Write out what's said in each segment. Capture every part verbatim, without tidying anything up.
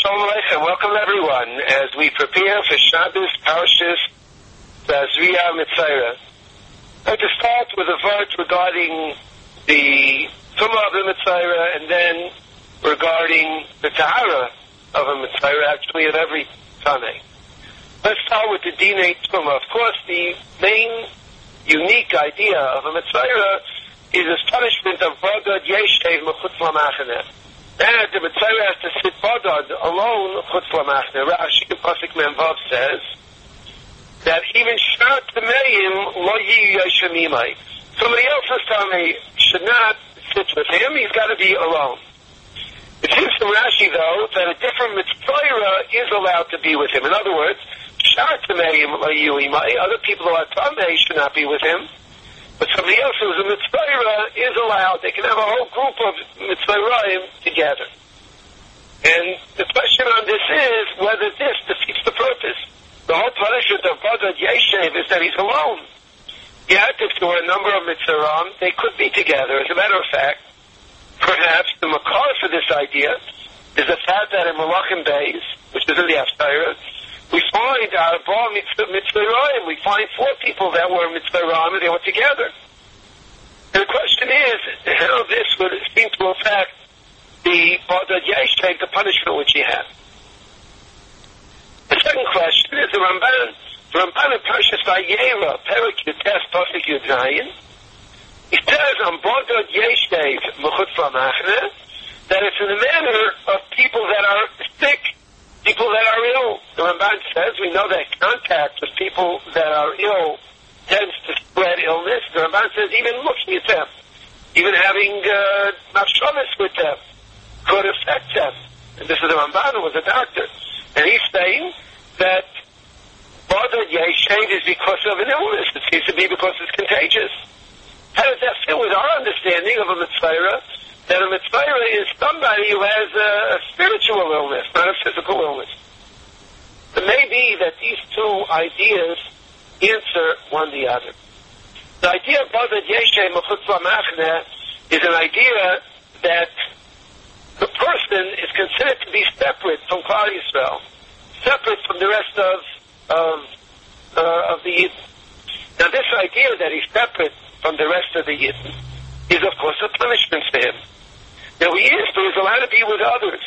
Shalom Aleichem. Welcome everyone as we prepare for Shabbos Parshas Tazria Mitzayra. I'd like to start with a verse regarding the Tumah of the Mitzayra and then regarding the Tahara of a Mitzayra, actually of every Tanei. Let's start with the Dinei Tumah. Of course, the main unique idea of a Mitzayra is this punishment of Bagad Yeshev Mechutz Lamachaneh. That the Mitzayra has to sit Bagad alone Chutz Lamachaneh. Rashi Pasuk Memvav says that even Shat Meim Lo Yi Yeshamimai. Somebody else's Tamei should not sit with him. He's got to be alone. It seems from Rashi, though, that a different Mitzayra is allowed to be with him. In other words, Shat Meim Lo Yi Yimai. Other people who are Tamei should not be with him. But somebody else who's a Mitzayra is allowed. They can have a whole group of Mitzayraim together. And the question on this is whether this defeats the purpose. The whole punishment of Bagad Yeshev is that he's alone. Yet, if there were a number of Mitzayraim, they could be together. As a matter of fact, perhaps the makar for this idea is the fact that in Malachim Beis, which is in the Haftarah, we find out of all Mitzayraim, we find four people that were Mitzayraim and they were together. And the question is, how this would seem to affect the Bagad Yeshev, the punishment which he had. The second question is the Ramban. The Ramban in Parshas Vayera, Perek Yutes, Pasuk Yud Zayin, he says on Bagad Yeshev Mechutz Lamachaneh that it's in the manner of people that are sick, people that are ill. The Ramban says we know that contact with people that are ill tends to spread illness. The Ramban says even looking at them, even having uh, machshavos with them, could affect them. And this is the Ramban who was a doctor. And he's saying that Bagad Yeshev is because of an illness. It seems to be because it's contagious. How does that fit with our understanding of a Mitzayra? That a Mitzayra is somebody who has a, a spiritual illness, not a physical illness. It may be that these two ideas answer one the other. The idea of Bagad Yeshev Mechutz Lamachaneh is an idea that the person is considered to be separate from Klal Yisrael, separate from the rest of of, uh, of the Yidden. Now, this idea that he's separate from the rest of the Yidden is, of course, a punishment for him. Now, he is, but he's allowed to be with others,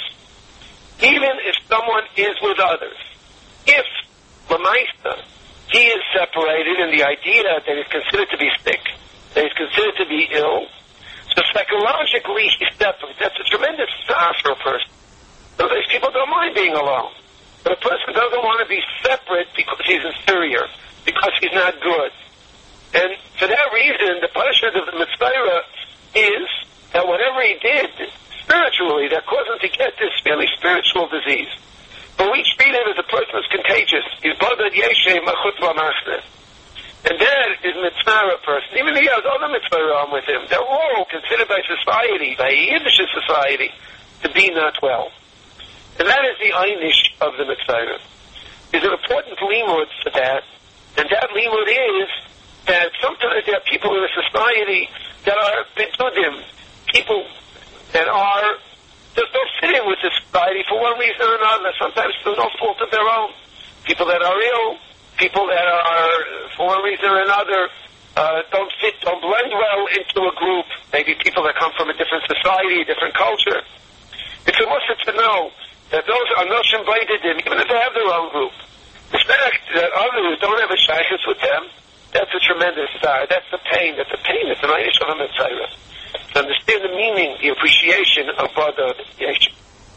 even if someone is with others. If Lamaisa, he is separated in the idea that he's considered to be sick, that he's considered to be ill, so psychologically he's separate. That's a tremendous star for a person. So these people don't mind being alone. But a person doesn't want to be separate because he's inferior, because he's not good. And for that reason, the punishment of the Mitzayra is that whatever he did spiritually that caused him to get this really spiritual disease. But we treat him as a person who's contagious. He's Bagad Yeshev Mechutz Lamachaneh. And that is Mitzayra person. Even if he has other Mitzayra with him, they're all considered by society, by Yiddish society, to be not well. And that is the einish of the Mitzayra. There's an important limud for that, and that limud is that sometimes there are people in a society that are betudim, people that are just don't fit in with the society for one reason or another, sometimes through no fault of their own. People that are ill, people that are, for one reason or another, uh, don't fit, don't blend well into a group, maybe people that come from a different society, a different culture. It's a must to know that those are noshim b'edidim, even if they have their own group. The fact that others don't have a shaykhus with them, that's a tremendous star. That's the pain. That's the pain. It's an einish of a Mitzayra. To understand the meaning, the appreciation of Bagad Yeshev.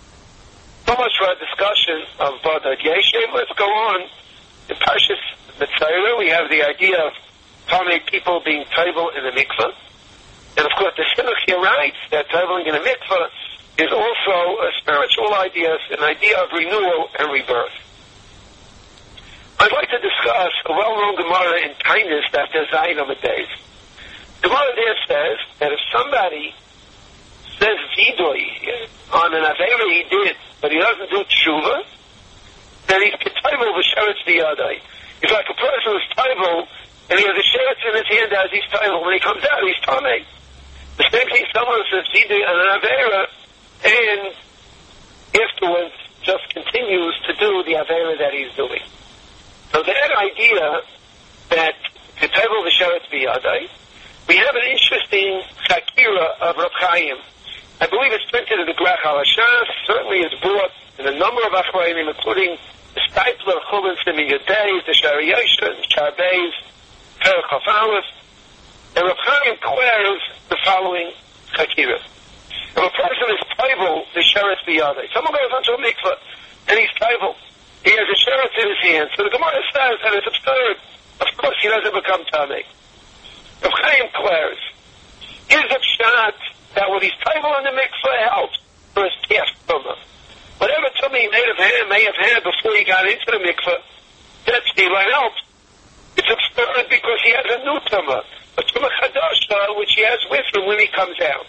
So much for our discussion of Bagad Yeshev. Let's go on. In Parshas Mitzayra, we have the idea of Talmei people being table in the mikveh. And of course, the Shidduch here writes that tabling in a mikveh is also a spiritual idea, an idea of renewal and rebirth. I'd like to discuss a well-known Gemara in Kindness after Zayin on the days. The Gemara there says that if somebody says Vidoy on an Aveira he did, but he doesn't do Tshuva, then he's Ketayvel v'sheretz biyadai. It's like a person who's Tayvel, and he has a sheretz in his hand as he's Tayvel. When he comes out, he's Tamei. The same thing someone says Vidoy on an Aveira, and afterwards just to do the Avera that he's doing. So that idea that Ketevil V'Sheretz B'Yadai, we have an interesting Chakira of Rav Chaim. I believe it's printed in the Grach HaLashas, certainly it's brought in a number of Achronim, including the Stipler, Chulin, Simin Yodei, the Shariyosha, the Sharbeis, Perek Chaf Aleph, and Rav Chaim declares the following Chakira. If a person is Taivel, the Sheretz B'Yadai, someone goes onto a mikveh, and he's Taivel, he has a Sheretz in his hand, so the Gemara says that it's absurd. Of course, he doesn't become Tamei. Rav Chaim declares, is a shot that when he's Taivel in the mikveh helps for his past Tumah. Whatever Tumah he may have had, may have had before he got into the mikveh, that still helps. It's absurd because he has a new Tumah, a Tumah Chadasha, which he has with him when he comes out.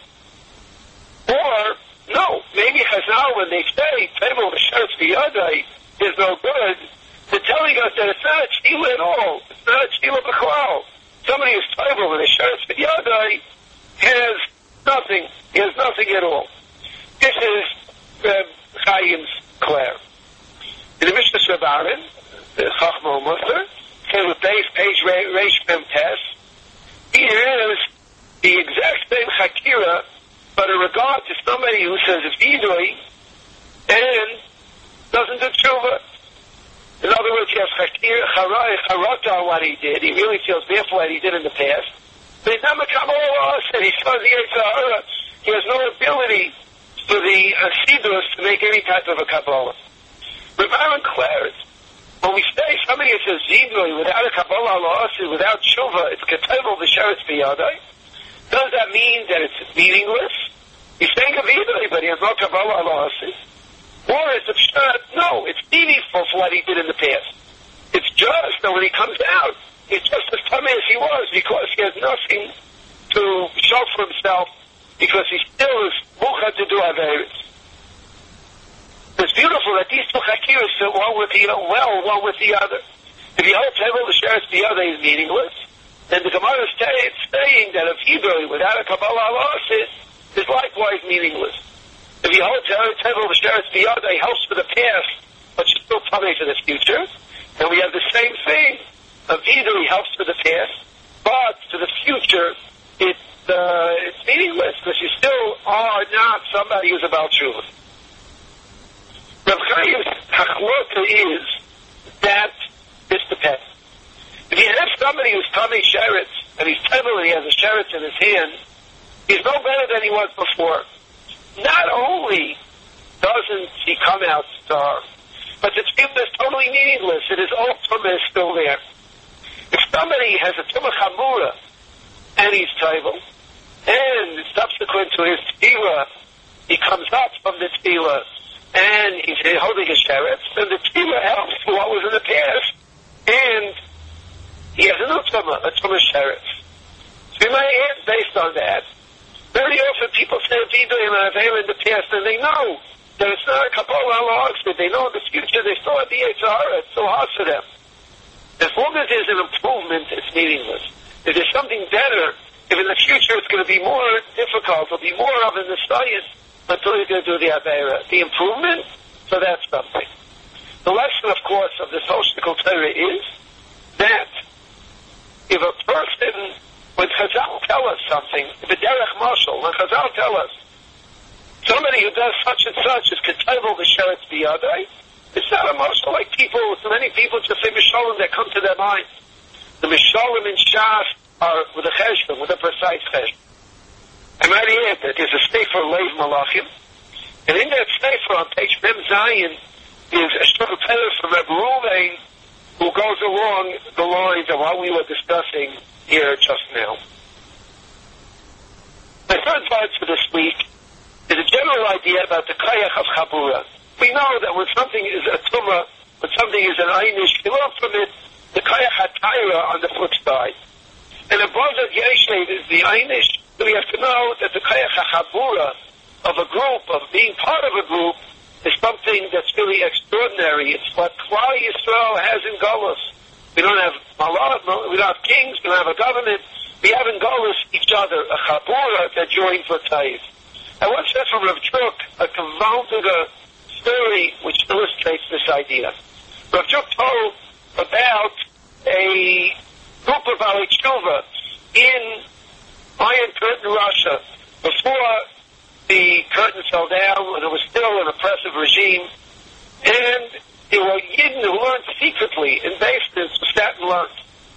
Or, no, maybe Chazal, when they say, Taivel V'Sheretz B'Yadai is no good, they're telling us that it's not a Tefillah at all. It's not a Tefillah B'Klal. Somebody who's Taivel with a Sheretz B'Yadai has nothing. He has nothing at all. This is uh, Chaim's Clare. In the Mishnah Shabarim, the Chachma Musar, says with base page Reish Mem Tes, he has the exact same Chakira, but in regard to somebody who says it's Vidui and doesn't do tshuva. In other words, he has Chakira, Charata on what he did. He really feels bad for what he did in the past. But he's not a Kabbalah, and he's fuzzy, he has no ability for the Hasidus to make any type of a Kabbalah. Rav Aaron declares, when we say somebody who says Vidui without a Kabbalah, without tshuva, it's Ketevil V'Sheretz B'Yadai, does that mean that it's meaningless? He's saying a Vidui, but he has no Kabbalah Alahasi. Or is it shot? No, it's meaningful for what he did in the past. It's just that when he comes out, he's just as tummy as he was because he has nothing to show for himself because he still is muchad to do Averis. It's beautiful that these two Chakiras fit one with the, well, one with the other. If you hold Taivel V'Sheretz B'Yadai is meaningless, then the Gemara is saying that a Hebrew without a Kabbalah Alahasi is likewise meaningless. If you hold Taivel V'Sheretz B'Yadai helps for the past, but you're still tummy for the future, and we have the same thing. A Vidui helps for the past, but for the future, it, uh, it's meaningless because you still are not somebody who's about tshuva. Rav Chaim's Hachlota is that this depends. If you have somebody who's tummy sheretz, and he's Taivel and he has a sheretz in his hand, he's no better than he was before. Not only doesn't he come out starved, but the tefillah is totally meaningless. It is all tumah is still there. If somebody has a tumah chamura and he's taivel, and subsequent to his tefillah, he comes up from the tefillah and he's holding a sheretz, then the tefillah helps for what was in the past, and he has a new tumah, a tumah sheretz. So we might add based on that. Very often people say Vidui and Avera in the past, and they know that it's not a Kabbalah Alahasi. They know in the future they still have the Yitzhara. It's so hard for them. As long as there's an improvement, it's meaningless. If there's something better, if in the future it's going to be more difficult, it'll be more of in the science until you're going to do the Avera. The improvement, so that's something. The lesson, of course, of this Hoshtikal Torah is that if a person, when Chazal tell us something, if a derech mashal, when Chazal tell us somebody who does such and such is Ketevil V'Sheretz B'Yadai, it's not a mashal like people, so many people just say Mishalim that come to their mind. The Mishalim in Shas are with a cheshbon, with a precise cheshbon. I might add that there's a Sefer Leiv Malachim, and in that Sefer on page Mem Zayin is a short letter from Reb Ruvain who goes along the lines of what we were discussing here just now. My third thought for this week is a general idea about the Kayach of Chabura. We know that when something is a Tumah, when something is an Einish, we learn from it the Kayach HaTaira on the flip side. And above that Yeshev is the Einish, we have to know that the Kayach HaChabura of a group, of being part of a group, is something that's really extraordinary. It's what Klal Yisrael has in Golus. We don't have malach, we don't have kings, we don't have a government. We have in Golus each other, a Chabura that joins for Taif. I once said from Rav Truk, a gewaltige story which illustrates this idea. Rav Juk told about a group of Baalei Tshuva in Iron Curtain, Russia, before the curtain fell down, when it was still an oppressive regime, and there were Yidden who learned secretly in basements who sat and learned.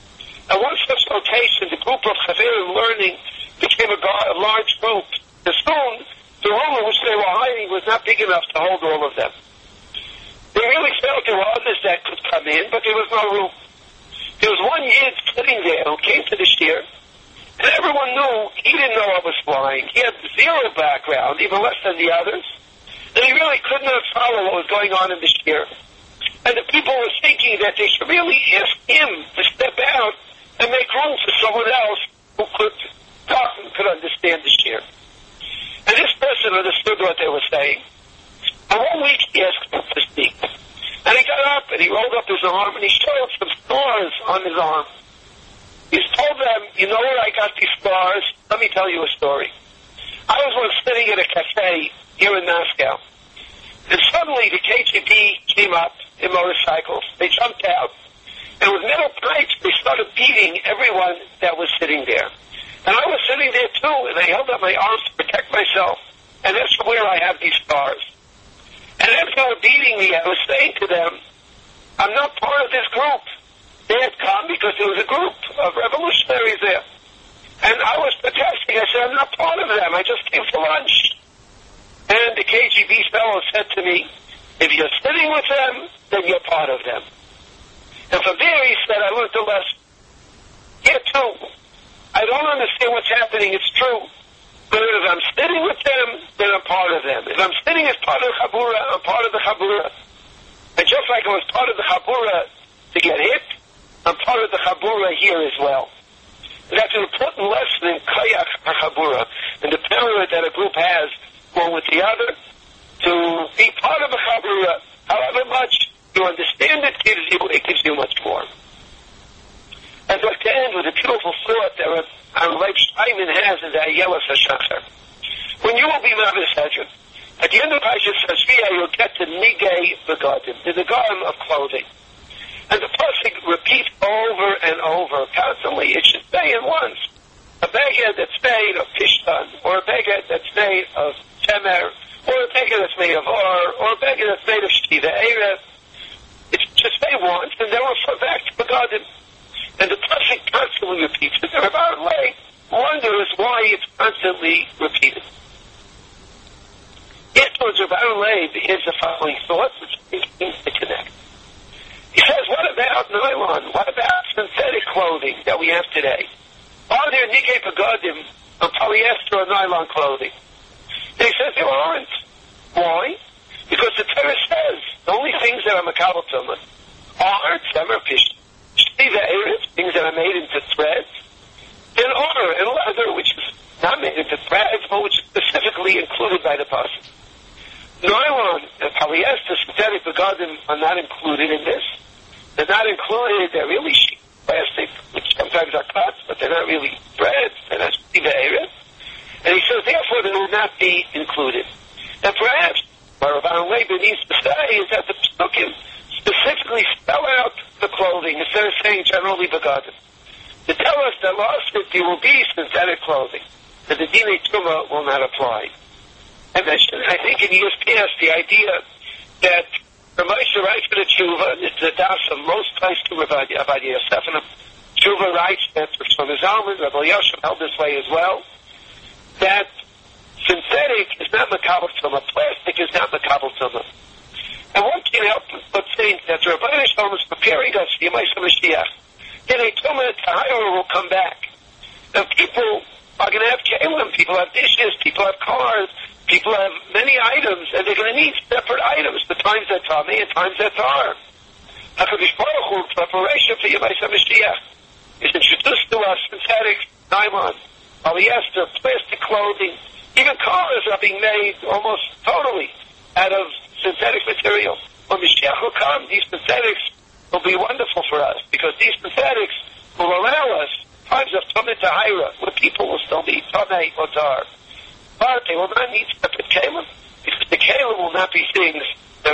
At one such location, the group of Chaverim learning became a, gar- a large group. And soon, the room in which they were hiding was not big enough to hold all of them. They really felt there were others that could come in, but there was no room. There was one Yid sitting there who came to the shiur, and everyone knew he didn't know what was flying. He had zero background, even less than the others, and he really could not follow what was going on in the shiur. And the people were thinking that they should really ask him to step out and make room for someone else who could talk and could understand the shiur. And this person understood what they were saying. And one week he asked him to speak. And he got up and he rolled up his arm and he showed some scars on his arm. He told them, you know where I got these scars? Let me tell you a story. I was once sitting at a cafe here in Moscow. And suddenly the K G B came up in motorcycles. They jumped out. And with metal pipes, they started beating everyone that was sitting there. And I was sitting there too, and I held up my arms to protect myself. And that's where I have these scars. And as they were beating me, I was saying to them, I'm not part of this group. They had come because there was a group of revolutionaries there. And I was protesting. I said, I'm not part of them. I just came for lunch. And the K G B fellow said to me, if you're sitting with them, then you're part of them. And from there, he said, I learned the lesson. Here, too, I don't understand what's happening. It's true. But if I'm sitting with them, then I'm part of them. If I'm sitting as part of the Chabura, I'm part of the Chabura. And just like I was part of the Chabura to get hit, I'm part of the Chabura here as well. And that's an important lesson in Koyach HaChabura, and the power that a group has, one with the other, to be part of the Chabura. However much you understand it gives you, it gives you much more. I'd like to end with a beautiful thought that our Leib Shaiman has in the Ayelas HaShachar. When you will be Mavis Hedron, at the end of Parshas Shvi'ah, you'll get to Nigei Begadim, the Negaim of clothing. And the pasuk repeats over and over, constantly. It should say it once. A beged that's made of pishtan, or a beged that's made of temer, or a beged that's made of or, or a beged that's made of shtiva erev. It should say once, and then refer back to Begadim. And the pasuk constantly repeats it. And about way wonders why it's constantly repeated. Afterwards, Rabbi Leib is the following thought, which seems to connect. He says, what about nylon? What about synthetic clothing that we have today? Are there Nigei Begadim of polyester or nylon clothing? And he says there aren't. Why? Because the Torah says the only things that are makabel tumah are temer, pish, shtiva eretz, things that are made into threads, and omer and leather, which is not made into threads, but which is specifically included by the pasuk. Nylon and polyester, synthetic begadim are not included in this. They're not included. They're really sheet plastic, which sometimes are cut, but they're not really threads. They're not shtiva eretz. And he says, therefore, they will not be included. And perhaps what Rabbi Leib needs to say is that the Pesukim specifically spell out the clothing instead of saying generally begadim, to tell us that last fifty will be synthetic clothing, that the Dinei Tumah will not apply. I mentioned, I think in years past, the idea that the Moshe writes for the Tshuva, it's the das of most place to Rabbi Yosef, and the Tshuva writes that from his Zalman, Rabbi Yosef held this way as well, that synthetic is not makabel tumah, plastic is not makabel tumah. And one can't help but think that the Rabbi Yosef is preparing us for Yemais HaMashiach. Dinei Tumah Tahira will come back. And people are going to have kelim, people have dishes, people have cars, people have many items, and they're going to need separate items. The times that Tommy and times that Tar. HaKadosh Baruch Hu, preparation for Yemais HaMashiach, is introduced to us synthetic nylon, polyester, plastic clothing. Even cars are being made almost totally out of synthetic material. When Mashiach will come, these synthetics will be wonderful for us, because these synthetics will allow us times of Tumah Tahira, where people will still be Tomei or Tar. But they will not need separate kelim, because the kelim will not be things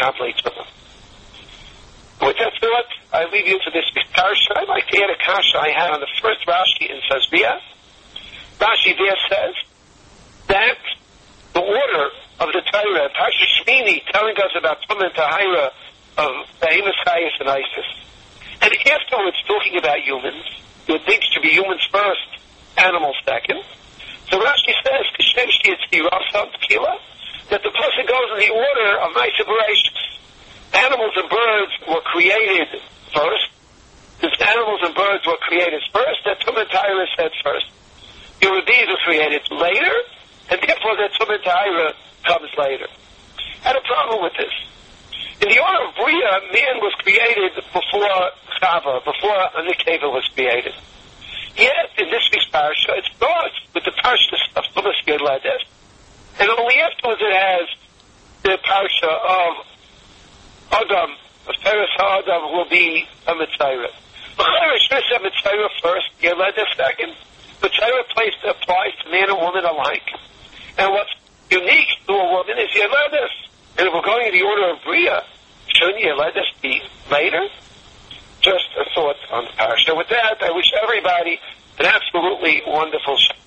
Mekabli Tumah. With that thought, I leave you to this parsha. I'd like to add a kasha I had on the first Rashi in Sazbia. Rashi there says that the order of the Torah, Parsha Shmini, telling us about Tumah and Tahira of Behemoth, Chayis, and Isis, and afterwards talking about humans. You would think it should be humans first, animals second. So Rashi says, Kishem Shiyatzi Rasa Tequila, that the person goes in the order of Ma'aseh Bereishis. Animals and birds were created first. Since animals and birds were created first, that Tumah and Tahira is said first. Yehudim were created later, and therefore that Tumah and Tahira comes later. I had a problem with this. In the order of Bria, man was created before Chava, before Nekeva was created. Yet, in this week's parsha, it starts with the parsha of Tumah Yelades, and only afterwards it has the parsha of Adam, of Teres HaAdam, will be a Mitzayra. L'chayra should have Mitzayra first, Yelades second. Mitzayra place applies to man and woman alike. And what's unique to a woman is Yelades. And if we're going in the order of Bria, shouldn't Yelades be later? Just a thought on the parsha. With that, I wish everybody an absolutely wonderful Shabbat.